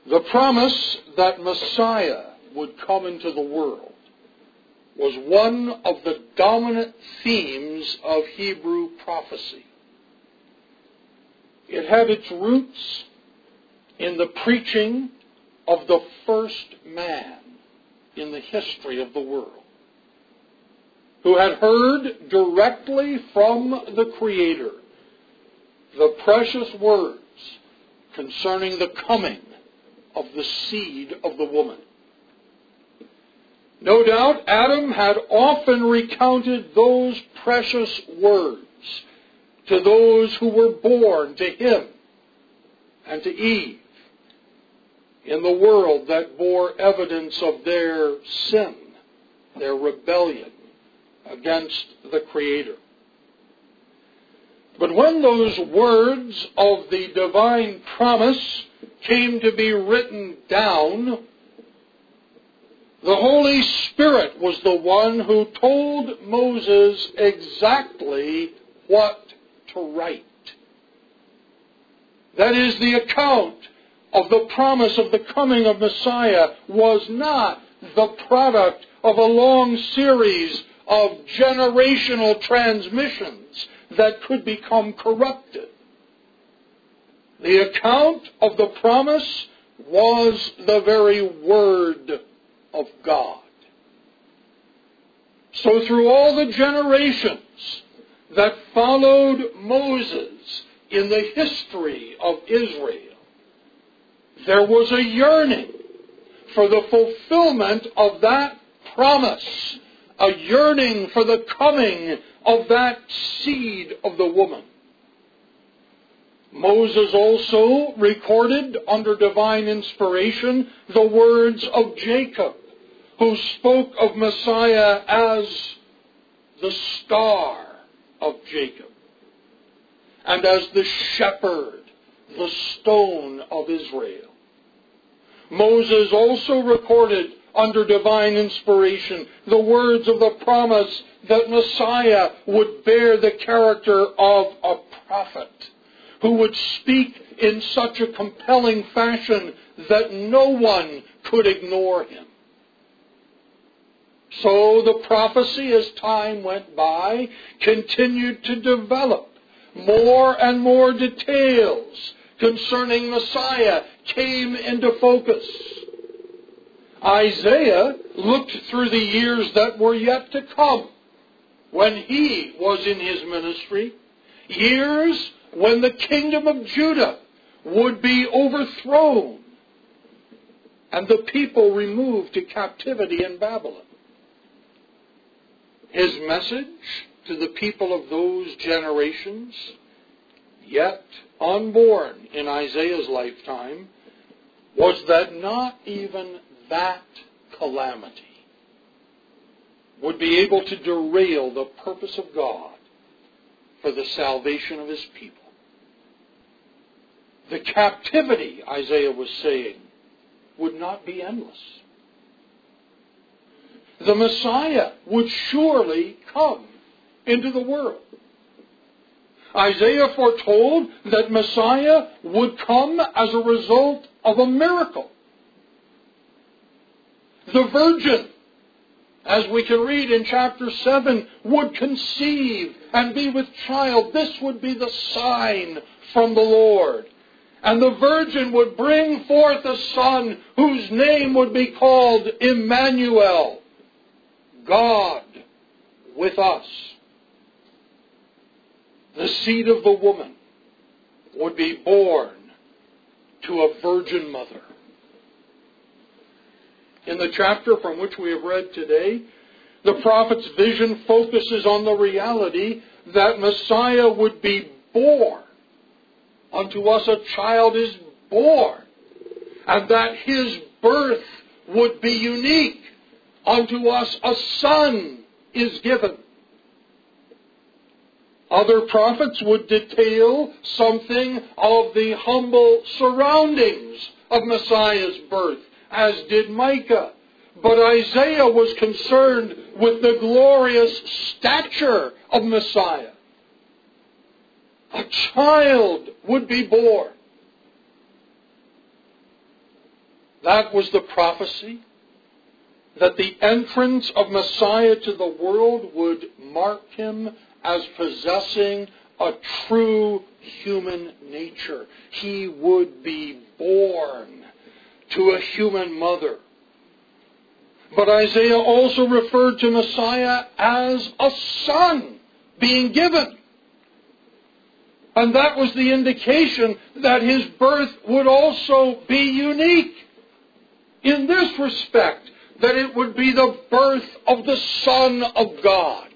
The promise that Messiah would come into the world was one of the dominant themes of Hebrew prophecy. It had its roots in the preaching of the first man in the history of the world, who had heard directly from the Creator the precious words concerning the coming of the seed of the woman. No doubt Adam had often recounted those precious words to those who were born to him and to Eve in the world that bore evidence of their sin, their rebellion against the Creator. But when those words of the divine promise came to be written down, the Holy Spirit was the one who told Moses exactly what to write. That is, the account of the promise of the coming of Messiah was not the product of a long series of generational transmissions that could become corrupted. The account of the promise was the very Word of God. So through all the generations that followed Moses in the history of Israel, there was a yearning for the fulfillment of that promise, a yearning for the coming of that seed of the woman. Moses also recorded under divine inspiration the words of Jacob, who spoke of Messiah as the star of Jacob and as the shepherd, the stone of Israel. Moses also recorded under divine inspiration the words of the promise that Messiah would bear the character of a prophet, who would speak in such a compelling fashion that no one could ignore him. So the prophecy, as time went by, continued to develop. More and more details concerning Messiah came into focus. Isaiah looked through the years that were yet to come when he was in his ministry, years when the kingdom of Judah would be overthrown and the people removed to captivity in Babylon. His message to the people of those generations, yet unborn in Isaiah's lifetime, was that not even that calamity would be able to derail the purpose of God for the salvation of his people. The captivity, Isaiah was saying, would not be endless. The Messiah would surely come into the world. Isaiah foretold that Messiah would come as a result of a miracle. The virgin, as we can read in chapter 7, would conceive and be with child. This would be the sign from the Lord. And the virgin would bring forth a son whose name would be called Emmanuel, God with us. The seed of the woman would be born to a virgin mother. In the chapter from which we have read today, the prophet's vision focuses on the reality that Messiah would be born. Unto us a child is born, and that his birth would be unique. Unto us a son is given. Other prophets would detail something of the humble surroundings of Messiah's birth, as did Micah. But Isaiah was concerned with the glorious stature of Messiah. A child would be born. That was the prophecy, that the entrance of Messiah to the world would mark him as possessing a true human nature. He would be born to a human mother. But Isaiah also referred to Messiah as a son being given. And that was the indication that his birth would also be unique in this respect, that it would be the birth of the Son of God.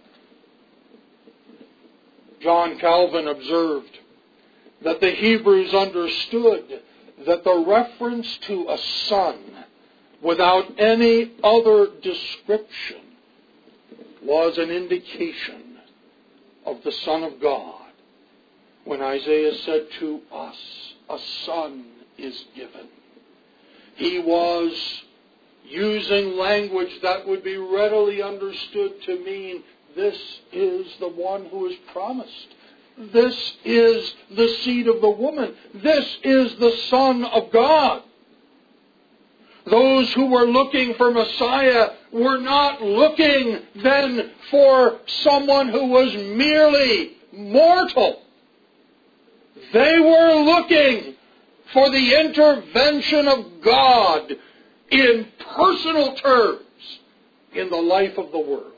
John Calvin observed that the Hebrews understood that the reference to a son without any other description was an indication of the Son of God. When Isaiah said to us, a son is given, he was using language that would be readily understood to mean this is the one who is promised. This is the seed of the woman. This is the Son of God. Those who were looking for Messiah were not looking then for someone who was merely mortal. They were looking for the intervention of God in personal terms in the life of the world.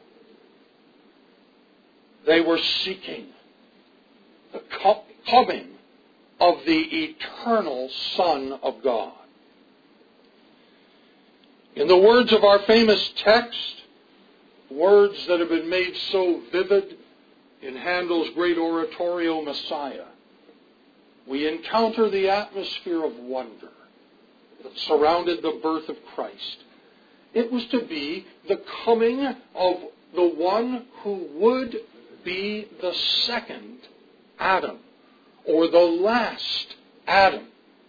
They were seeking the coming of the eternal Son of God. In the words of our famous text, words that have been made so vivid in Handel's great oratorio, Messiah, we encounter the atmosphere of wonder that surrounded the birth of Christ. It was to be the coming of the one who would be the second Adam, or the last Adam.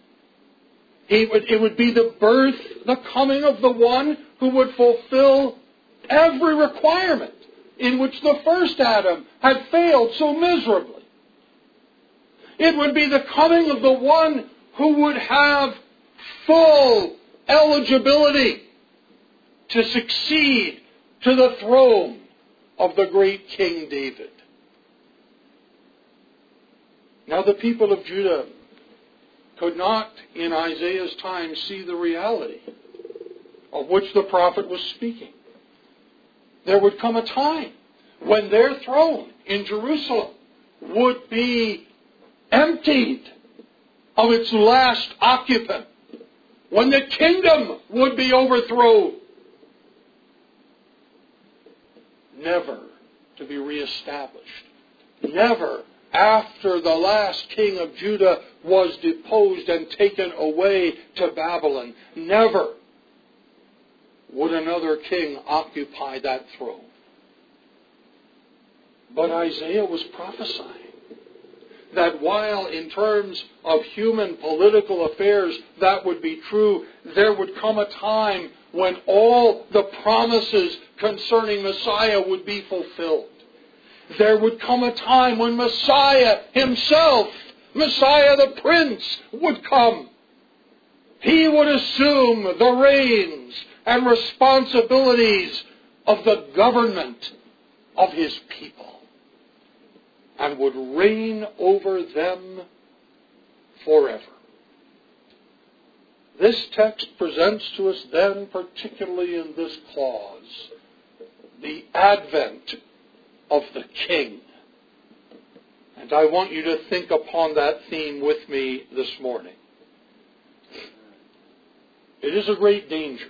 It would be the birth, the coming of the one who would fulfill every requirement in which the first Adam had failed so miserably. It would be the coming of the one who would have full eligibility to succeed to the throne of the great King David. Now the people of Judah could not, in Isaiah's time, see the reality of which the prophet was speaking. There would come a time when their throne in Jerusalem would be emptied of its last occupant, when the kingdom would be overthrown, never to be reestablished. Never, after the last king of Judah was deposed and taken away to Babylon, never would another king occupy that throne. But Isaiah was prophesying that while in terms of human political affairs that would be true, there would come a time when all the promises concerning Messiah would be fulfilled. There would come a time when Messiah himself, Messiah the Prince, would come. He would assume the reins and responsibilities of the government of his people and would reign over them forever. This text presents to us then, particularly in this clause, the advent of the King. And I want you to think upon that theme with me this morning. It is a great danger.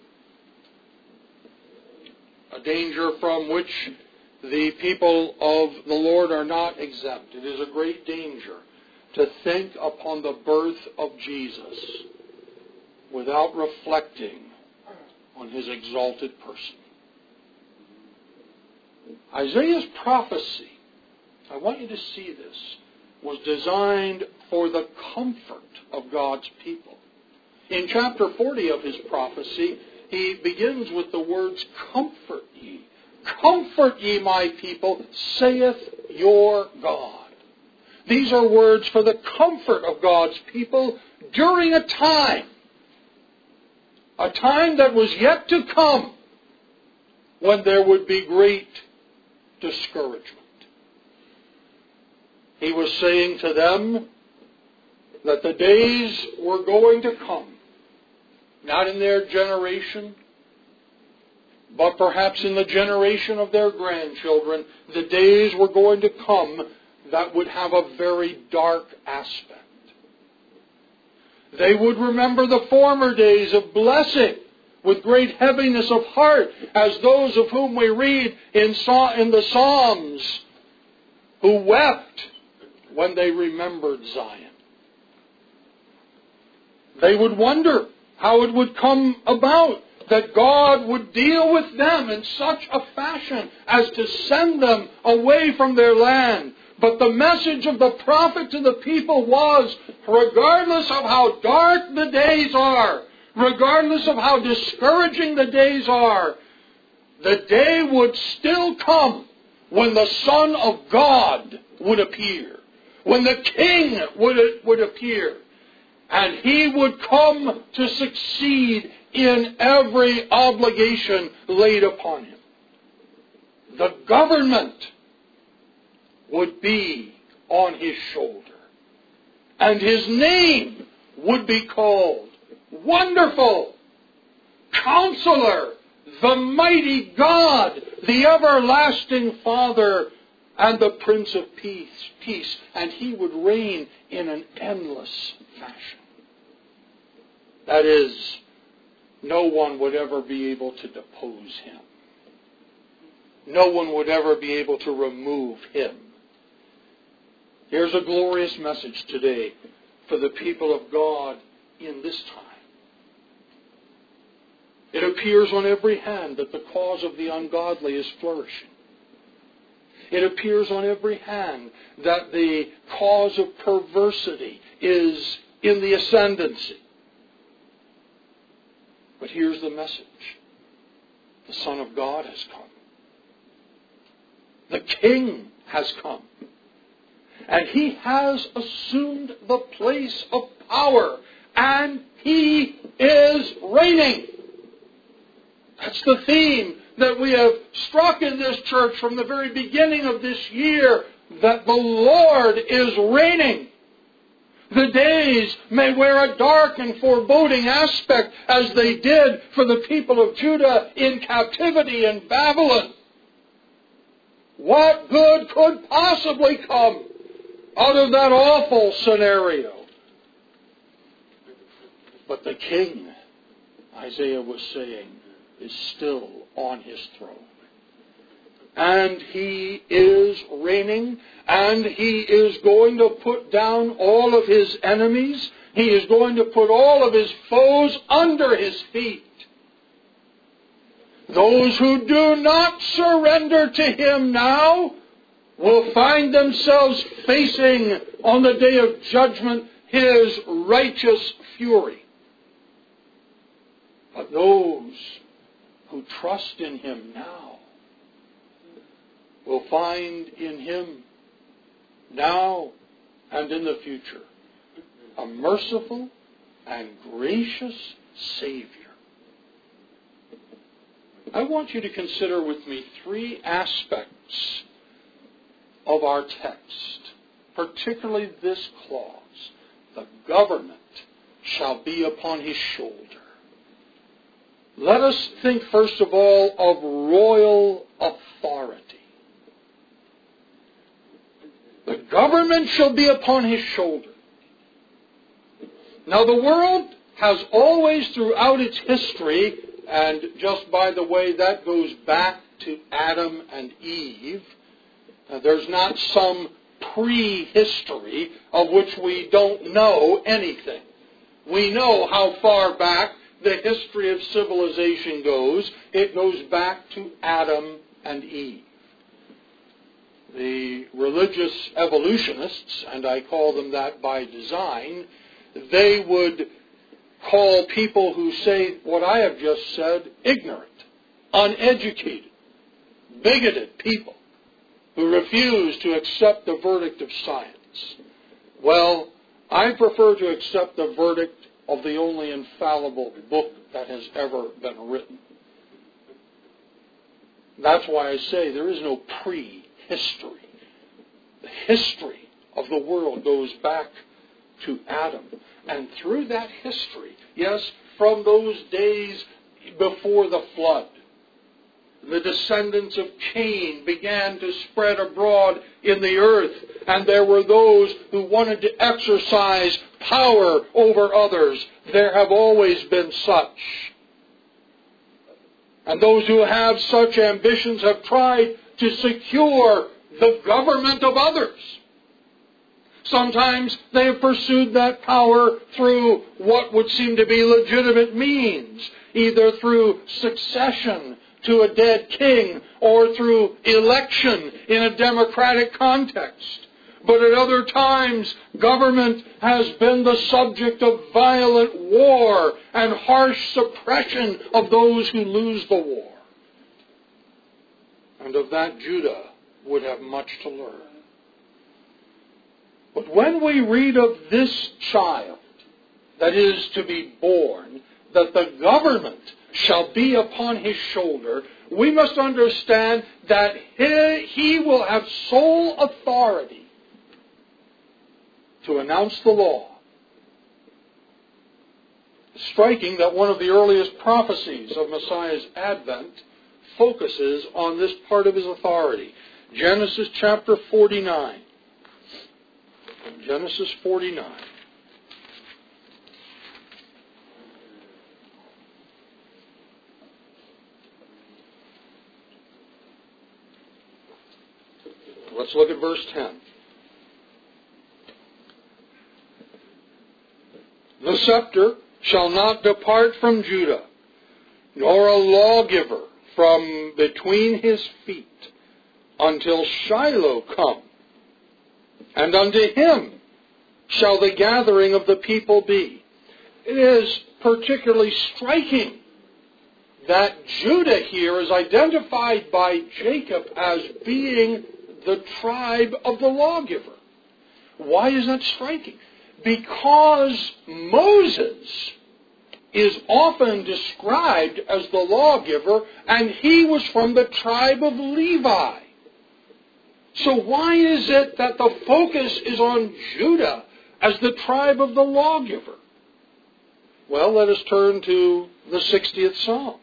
A danger from which the people of the Lord are not exempt. It is a great danger to think upon the birth of Jesus without reflecting on his exalted person. Isaiah's prophecy, I want you to see this, was designed for the comfort of God's people. In chapter 40 of his prophecy, he begins with the words, "Comfort ye. Comfort ye, my people, saith your God." These are words for the comfort of God's people during a time a time that was yet to come when there would be great discouragement. He was saying to them that the days were going to come, not in their generation, but perhaps in the generation of their grandchildren. The days were going to come that would have a very dark aspect. They would remember the former days of blessing with great heaviness of heart, as those of whom we read in the Psalms, who wept when they remembered Zion. They would wonder how it would come about that God would deal with them in such a fashion as to send them away from their land. But the message of the prophet to the people was, regardless of how dark the days are, regardless of how discouraging the days are, the day would still come when the Son of God would appear, when the King would appear, and He would come to succeed in every obligation laid upon Him. The government would be on His shoulder, and His name would be called Wonderful, Counselor, the Mighty God, the Everlasting Father, and the Prince of Peace. And He would reign in an endless fashion. That is, no one would ever be able to depose Him. No one would ever be able to remove Him. Here's a glorious message today for the people of God in this time. It appears on every hand that the cause of the ungodly is flourishing. It appears on every hand that the cause of perversity is in the ascendancy. But here's the message. The Son of God has come. The King has come. And He has assumed the place of power. And He is reigning. That's the theme that we have struck in this church from the very beginning of this year, that the Lord is reigning. The days may wear a dark and foreboding aspect, as they did for the people of Judah in captivity in Babylon. What good could possibly come out of that awful scenario? But the King, Isaiah was saying, is still on His throne. And He is reigning, and He is going to put down all of His enemies. He is going to put all of His foes under His feet. Those who do not surrender to Him now will find themselves facing, on the day of judgment, His righteous fury. But those who trust in Him now will find in Him, now and in the future, a merciful and gracious Savior. I want you to consider with me three aspects of our text, particularly this clause: the government shall be upon His shoulder. Let us think first of all of royal authority. The government shall be upon His shoulder. Now, the world has always throughout its history, and just by the way, that goes back to Adam and Eve. There's not some pre-history of which we don't know anything. We know how far back the history of civilization goes. It goes back to Adam and Eve. The religious evolutionists, and I call them that by design, they would call people who say what I have just said ignorant, uneducated, bigoted people who refuse to accept the verdict of science. Well, I prefer to accept the verdict of the only infallible book that has ever been written. That's why I say there is no pre-history. The history of the world goes back to Adam. And through that history, yes, from those days before the flood, the descendants of Cain began to spread abroad in the earth, and there were those who wanted to exercise power over others. There have always been such. And those who have such ambitions have tried to secure the government of others. Sometimes they have pursued that power through what would seem to be legitimate means, either through succession to a dead king or through election in a democratic context. But at other times, government has been the subject of violent war and harsh suppression of those who lose the war. And of that Judah would have much to learn. But when we read of this child that is to be born, that the government shall be upon his shoulder, we must understand that he will have sole authority to announce the law. It's striking that one of the earliest prophecies of Messiah's advent focuses on this part of his authority. Genesis chapter 49. Genesis 49. Let's look at verse 10. The scepter shall not depart from Judah, nor a lawgiver from between his feet, until Shiloh come. And unto him shall the gathering of the people be. It is particularly striking that Judah here is identified by Jacob as being the tribe of the lawgiver. Why is that striking? Because Moses is often described as the lawgiver, and he was from the tribe of Levi. So why is it that the focus is on Judah as the tribe of the lawgiver? Well, let us turn to the 60th Psalm.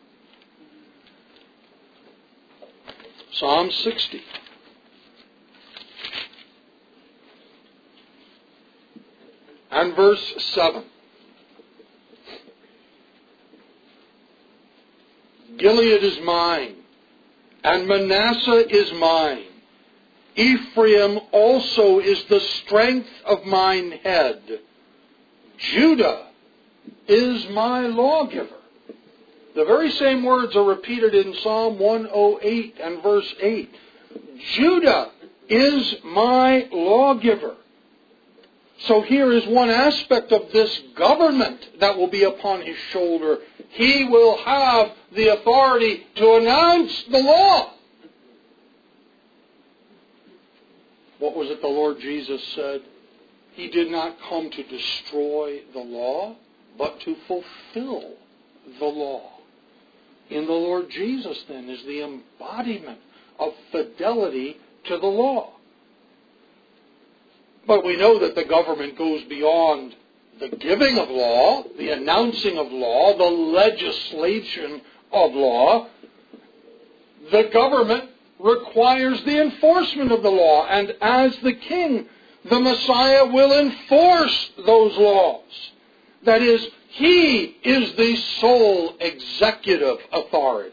Psalm 60. And verse 7. Gilead is mine, and Manasseh is mine. Ephraim also is the strength of mine head. Judah is my lawgiver. The very same words are repeated in Psalm 108 and verse 8. Judah is my lawgiver. So here is one aspect of this government that will be upon his shoulder. He will have the authority to announce the law. What was it the Lord Jesus said? He did not come to destroy the law, but to fulfill the law. In the Lord Jesus, then, is the embodiment of fidelity to the law. But we know that the government goes beyond the giving of law, the announcing of law, the legislation of law. The government requires the enforcement of the law, and as the king, the Messiah will enforce those laws. That is, he is the sole executive authority.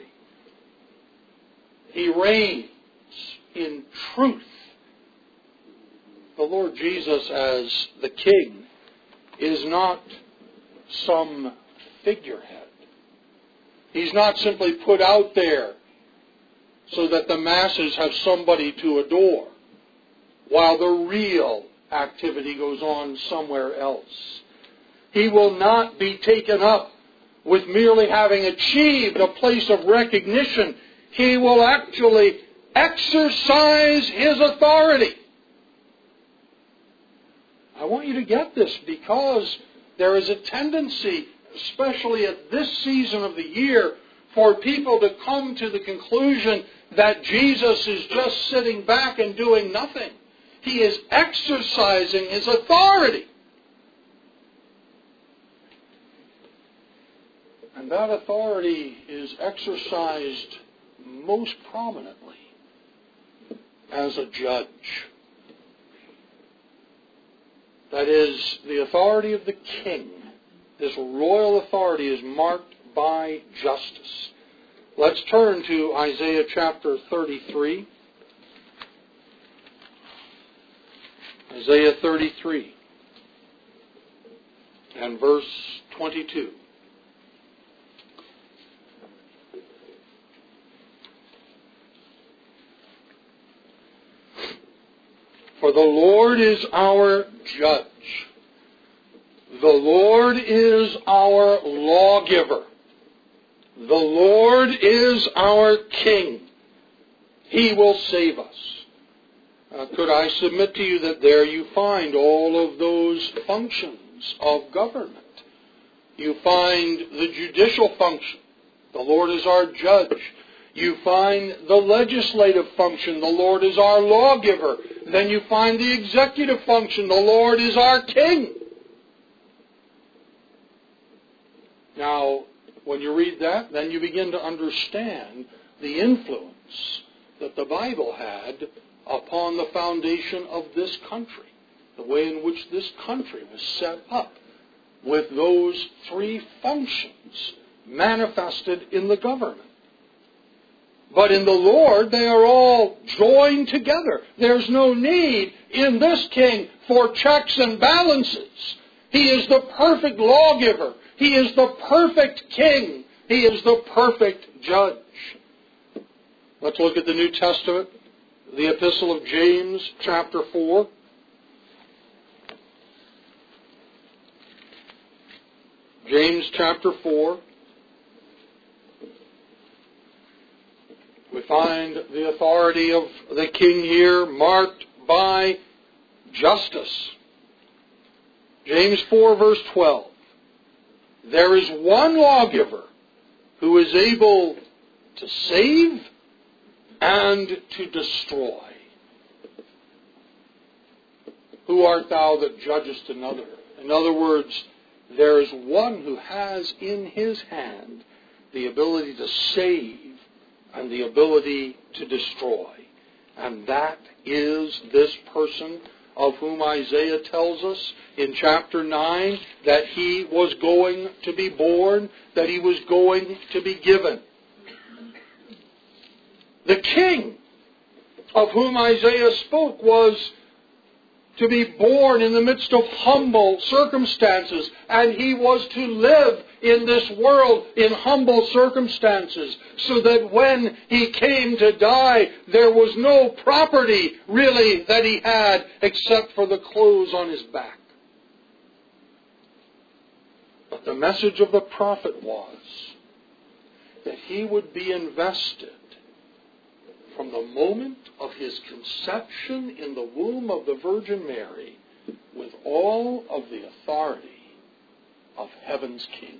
He reigns in truth. The Lord Jesus as the king is not some figurehead. He's not simply put out there so that the masses have somebody to adore, while the real activity goes on somewhere else. He will not be taken up with merely having achieved a place of recognition. He will actually exercise his authority. I want you to get this, because There is a tendency, especially at this season of the year, for people to come to the conclusion that Jesus is just sitting back and doing nothing. He is exercising His authority. And that authority is exercised most prominently as a judge. That is, the authority of the king. This royal authority is marked by justice. Let's turn to Isaiah chapter 33. Isaiah 33 and verse 22. For the Lord is our judge. The Lord is our lawgiver. The Lord is our king. He will save us. Could I submit to you that there you find all of those functions of government? You find the judicial function. The Lord is our judge. You find the legislative function. The Lord is our lawgiver. Then you find the executive function. The Lord is our king. Now, when you read that, then you begin to understand the influence that the Bible had upon the foundation of this country, the way in which this country was set up, with those three functions manifested in the government. But in the Lord, they are all joined together. There's no need in this king for checks and balances. He is the perfect lawgiver. He is the perfect king. He is the perfect judge. Let's look at the New Testament, the Epistle of James, chapter 4. James, chapter 4. We find the authority of the king here marked by justice. James 4, verse 12. There is one lawgiver who is able to save and to destroy. Who art thou that judgest another? In other words, there is one who has in his hand the ability to save and the ability to destroy. And that is this person of whom Isaiah tells us in chapter 9 that he was going to be born, that he was going to be given. The king of whom Isaiah spoke was to be born in the midst of humble circumstances, and he was to live in this world in humble circumstances, so that when he came to die, there was no property really that he had except for the clothes on his back. But the message of the prophet was that he would be invested from the moment of his conception in the womb of the Virgin Mary with all of the authority of heaven's king.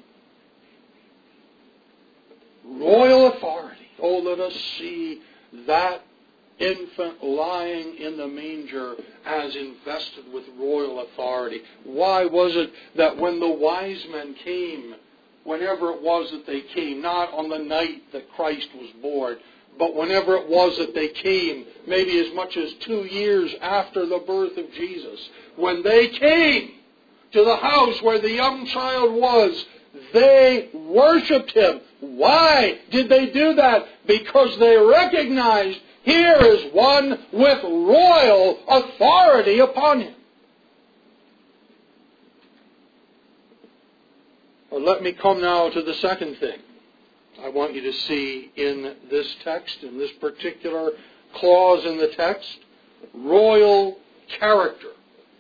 Royal authority. Oh, let us see that infant lying in the manger as invested with royal authority. Why was it that when the wise men came, whenever it was that they came, not on the night that Christ was born, but whenever it was that they came, maybe as much as 2 years after the birth of Jesus, when they came to the house where the young child was, they worshipped Him. Why did they do that? Because they recognized here is one with royal authority upon him. Well, let me come now to the second thing I want you to see in this text, in this particular clause in the text: royal character.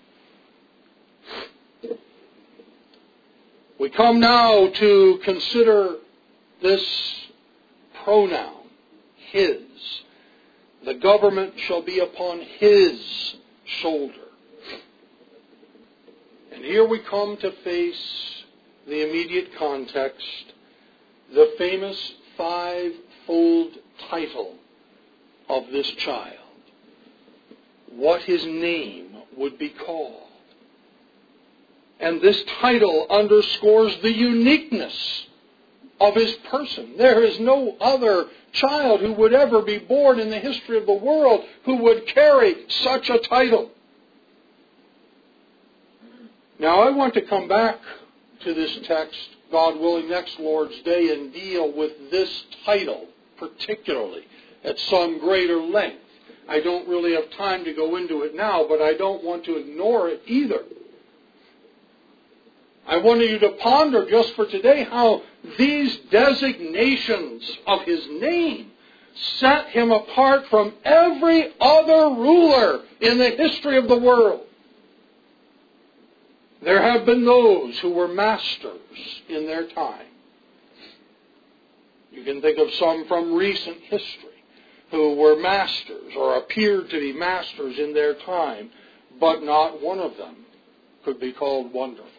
We come now to consider this pronoun, his. The government shall be upon his shoulder. And here we come to face the immediate context, the famous five-fold title of this child, what his name would be called. And this title underscores the uniqueness of his person. There is no other child who would ever be born in the history of the world who would carry such a title. Now I want to come back to this text, God willing, next Lord's Day and deal with this title particularly at some greater length. I don't really have time to go into it now, but I don't want to ignore it either. I wanted you to ponder just for today how these designations of his name set him apart from every other ruler in the history of the world. There have been those who were masters in their time. You can think of some from recent history who were masters or appeared to be masters in their time, but not one of them could be called wonderful.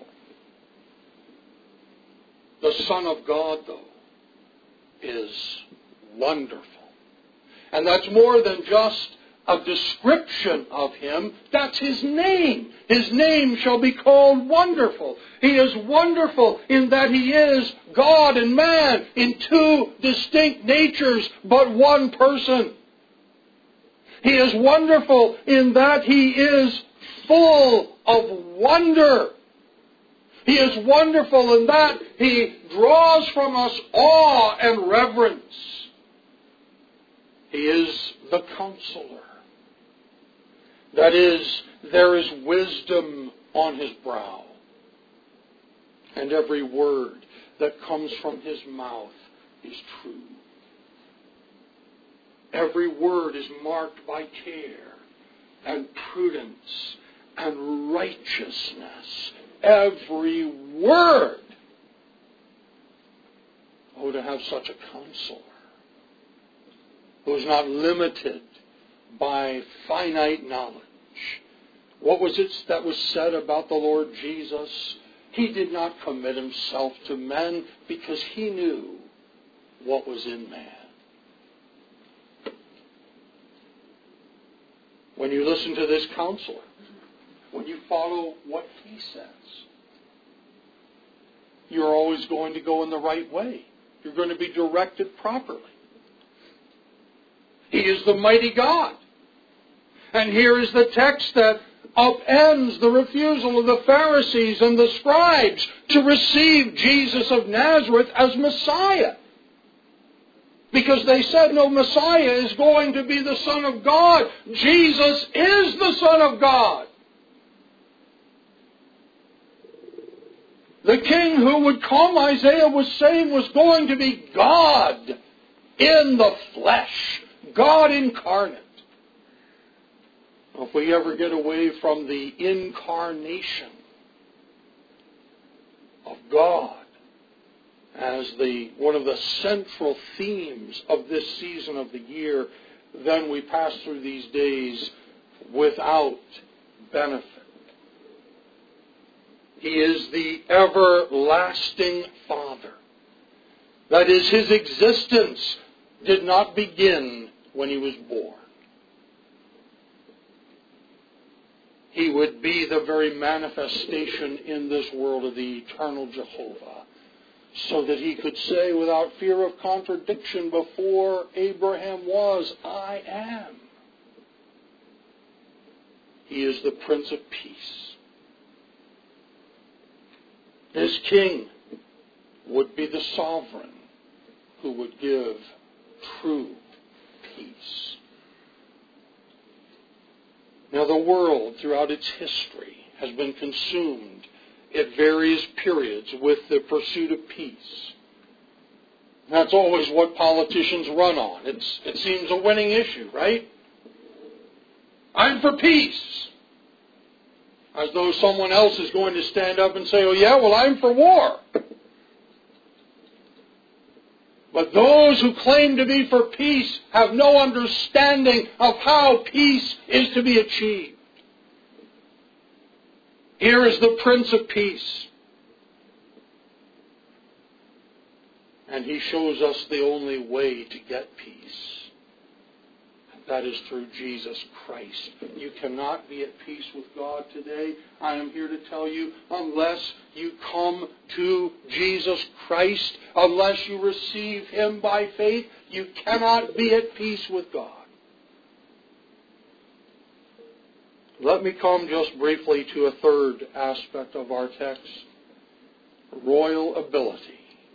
The Son of God, though, is wonderful. And that's more than just a description of him. That's his name. His name shall be called Wonderful. He is wonderful in that he is God and man in two distinct natures, but one person. He is wonderful in that he is full of wonder. He is wonderful in that he draws from us awe and reverence. He is the Counselor. That is, there is wisdom on his brow. And every word that comes from his mouth is true. Every word is marked by care and prudence and righteousness. Every word. Oh, to have such a Counselor who is not limited by finite knowledge. What was it that was said about the Lord Jesus? He did not commit himself to men because he knew what was in man. When you listen to this Counselor, when you follow what he says, you're always going to go in the right way. You're going to be directed properly. He is the mighty God. And here is the text that upends the refusal of the Pharisees and the scribes to receive Jesus of Nazareth as Messiah. Because they said, no, Messiah is going to be the Son of God. Jesus is the Son of God. The King who would come, Isaiah was saying, was going to be God in the flesh. God incarnate. If we ever get away from the incarnation of God as one of the central themes of this season of the year, then we pass through these days without benefit. He is the everlasting Father. That is, his existence did not begin when he was born. He would be the very manifestation in this world of the eternal Jehovah, so that he could say without fear of contradiction before Abraham was, I am. He is the Prince of Peace. His King would be the sovereign who would give true peace. Now, the world throughout its history has been consumed at various periods with the pursuit of peace. That's always what politicians run on. It seems a winning issue, right? I'm for peace. As though someone else is going to stand up and say, oh yeah, well, I'm for war. But those who claim to be for peace have no understanding of how peace is to be achieved. Here is the Prince of Peace. And He shows us the only way to get peace. And that is through Jesus Christ. You cannot be at peace with God today. I am here to tell you, unless you come to Jesus Christ, unless you receive Him by faith, you cannot be at peace with God. Let me come just briefly to a third aspect of our text. Royal ability.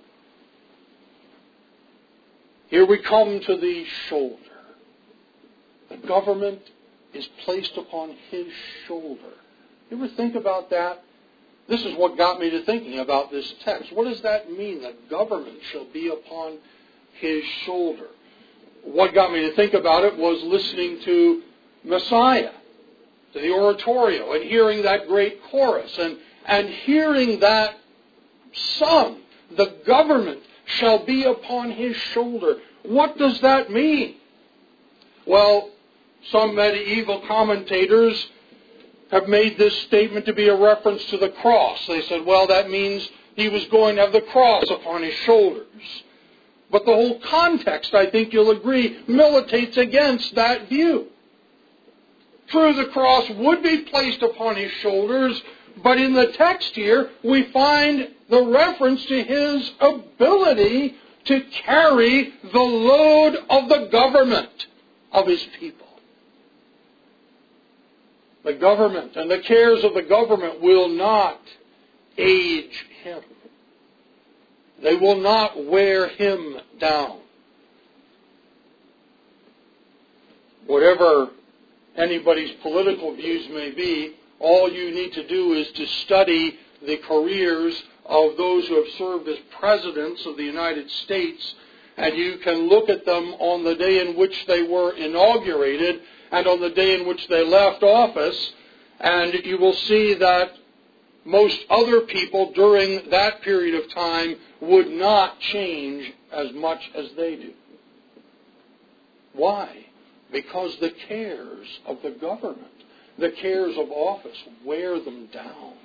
Here we come to the shoulder. The government is placed upon His shoulder. You ever think about that? This is what got me to thinking about this text. What does that mean? The government shall be upon His shoulder. What got me to think about it was listening to Messiah, to the oratorio, and hearing that great chorus, and hearing that sung, the government shall be upon His shoulder. What does that mean? Well, some medieval commentators have made this statement to be a reference to the cross. They said, well, that means He was going to have the cross upon His shoulders. But the whole context, I think you'll agree, militates against that view. True, the cross would be placed upon His shoulders, but in the text here, we find the reference to His ability to carry the load of the government of His people. The government and the cares of the government will not age Him. They will not wear Him down. Whatever anybody's political views may be, all you need to do is to study the careers of those who have served as presidents of the United States, and you can look at them on the day in which they were inaugurated and on the day in which they left office, and you will see that most other people during that period of time would not change as much as they do. Why? Because the cares of the government, the cares of office, wear them down.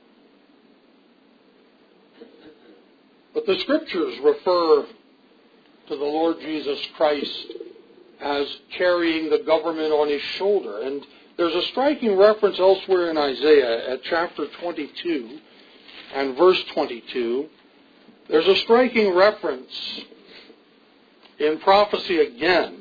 But the Scriptures refer to the Lord Jesus Christ as carrying the government on His shoulder. And there's a striking reference elsewhere in Isaiah at chapter 22 and verse 22. There's a striking reference in prophecy again,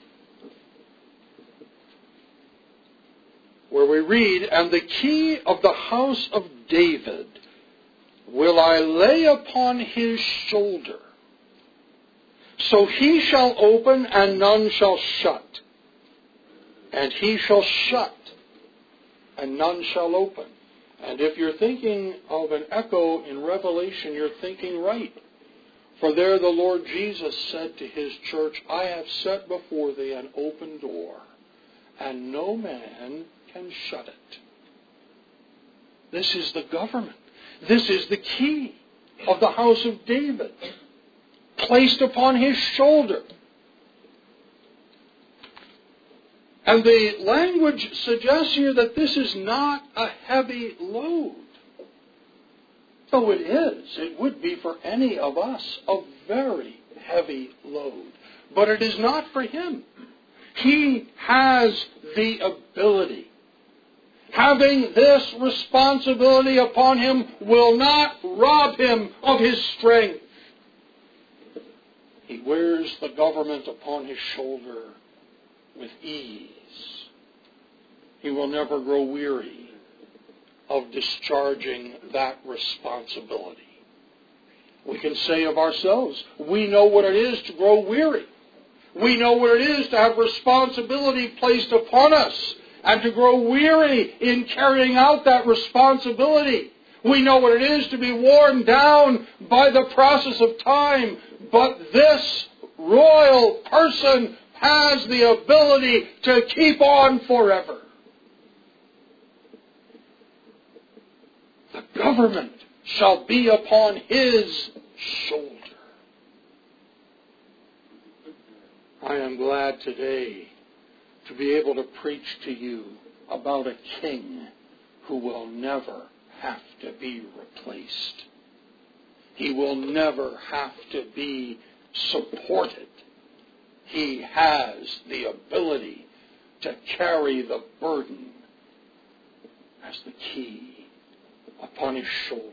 where we read, "And the key of the house of David will I lay upon His shoulder. So He shall open and none shall shut. And He shall shut and none shall open." And if you're thinking of an echo in Revelation, you're thinking right. For there the Lord Jesus said to His church, "I have set before thee an open door, and no man can shut it." This is the government. This is the key of the house of David, placed upon His shoulder. And the language suggests here that this is not a heavy load. Though it is, it would be for any of us a very heavy load. But it is not for Him. He has the ability. Having this responsibility upon Him will not rob Him of His strength. He wears the government upon His shoulder with ease. He will never grow weary of discharging that responsibility. We can say of ourselves, we know what it is to grow weary. We know what it is to have responsibility placed upon us and to grow weary in carrying out that responsibility. We know what it is to be worn down by the process of time. But this royal person has the ability to keep on forever. The government shall be upon His shoulder. I am glad today to be able to preach to you about a king who will never have to be replaced. He will never have to be supported. He has the ability to carry the burden as the key upon his shoulder.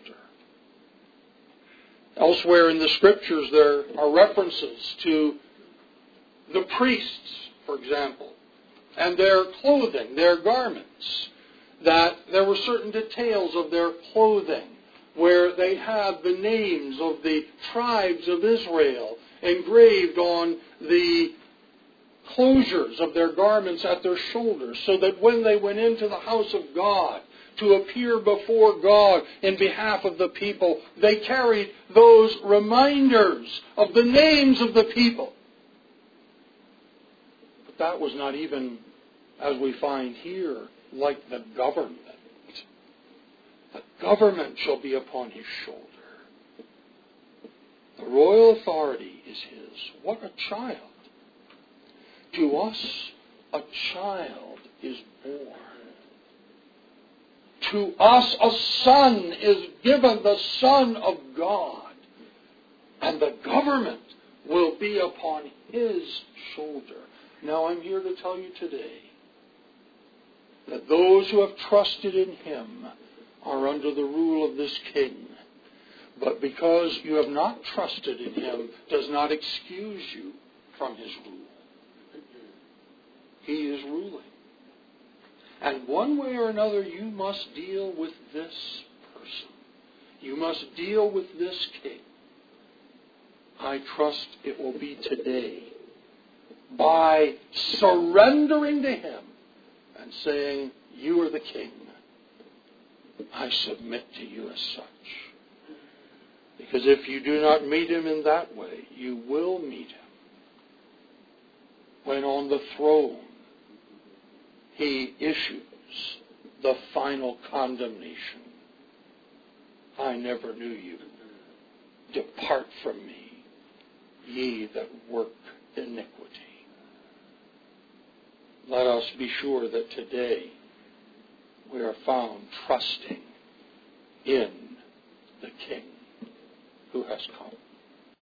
Elsewhere in the Scriptures there are references to the priests, for example, and their clothing, their garments, that there were certain details of their clothing where they had the names of the tribes of Israel engraved on the closures of their garments at their shoulders, so that when they went into the house of God to appear before God in behalf of the people, they carried those reminders of the names of the people. But that was not even, as we find here, like the government. The government shall be upon his shoulder. The royal authority is his. What a child. To us, a child is born. To us, a son is given, the Son of God. And the government will be upon his shoulder. Now, I'm here to tell you today that those who have trusted in him are under the rule of this king. But because you have not trusted in him does not excuse you from his rule. He is ruling. And one way or another you must deal with this person. You must deal with this king. I trust it will be today by surrendering to him and saying, you are the king. I submit to you as such. Because if you do not meet him in that way, you will meet him when on the throne he issues the final condemnation. I never knew you. Depart from me, ye that work iniquity. Let us be sure that today we are found trusting in the King who has come.